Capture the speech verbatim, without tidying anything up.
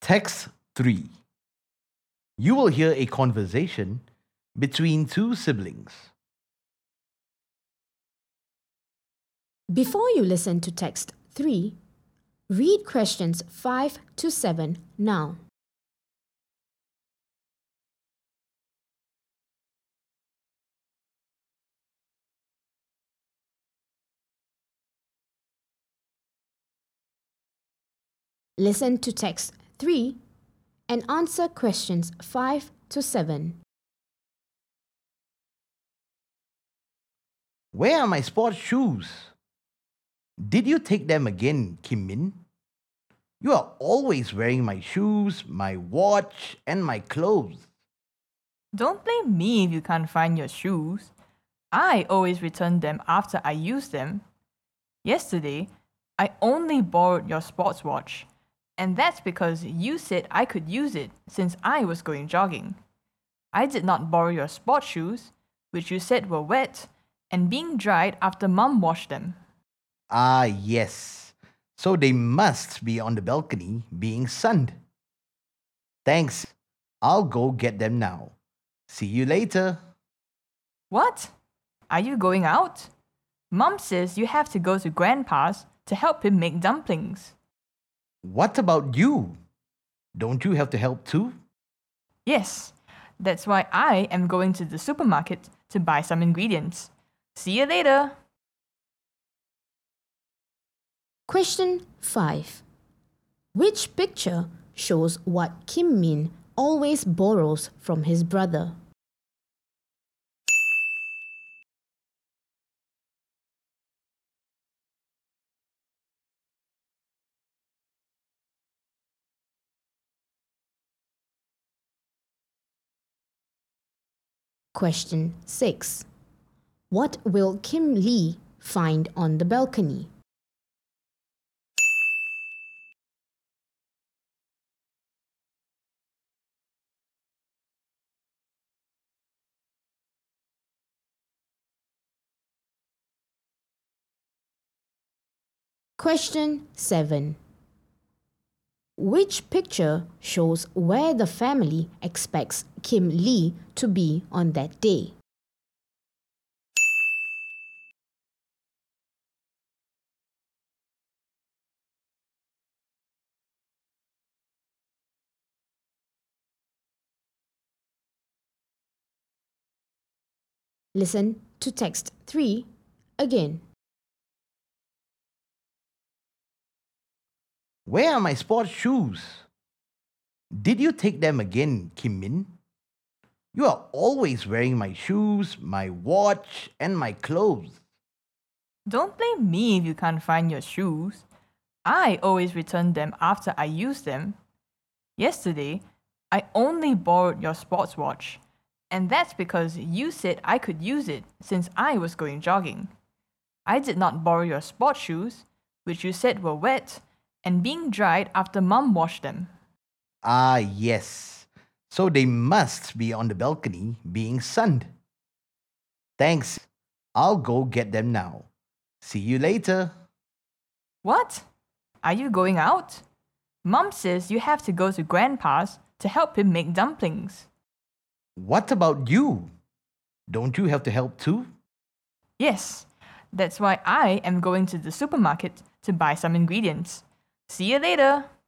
Text three. You will hear a conversation between two siblings. Before you listen to text three, read questions five to seven now. Listen to text three and answer questions five to seven. Where are my sports shoes? Did you take them again, Kim Min? You are always wearing my shoes, my watch, and my clothes. Don't blame me if you can't find your shoes. I always return them after I use them. Yesterday, I only borrowed your sports watch, and that's because you said I could use it since I was going jogging. I did not borrow your sports shoes, which you said were wet and being dried after Mum washed them. Ah, yes. So they must be on the balcony being sunned. Thanks. I'll go get them now. See you later. What? Are you going out? Mum says you have to go to Grandpa's to help him make dumplings. What about you? Don't you have to help too? Yes, that's why I am going to the supermarket to buy some ingredients. See you later. Question five. Which picture shows what Kim Min always borrows from his brother? Question six. What will Kim Lee find on the balcony? Question seven. Which picture shows where the family expects Kim Lee to be on that day? Listen to text three again. Where are my sports shoes? Did you take them again, Kim Min? You are always wearing my shoes, my watch, and my clothes. Don't blame me if you can't find your shoes. I always return them after I use them. Yesterday, I only borrowed your sports watch, and that's because you said I could use it since I was going jogging. I did not borrow your sports shoes, which you said were wet and being dried after Mum washed them. Ah, yes. So they must be on the balcony being sunned. Thanks. I'll go get them now. See you later. What? Are you going out? Mum says you have to go to Grandpa's to help him make dumplings. What about you? Don't you have to help too? Yes, that's why I am going to the supermarket to buy some ingredients. See you later.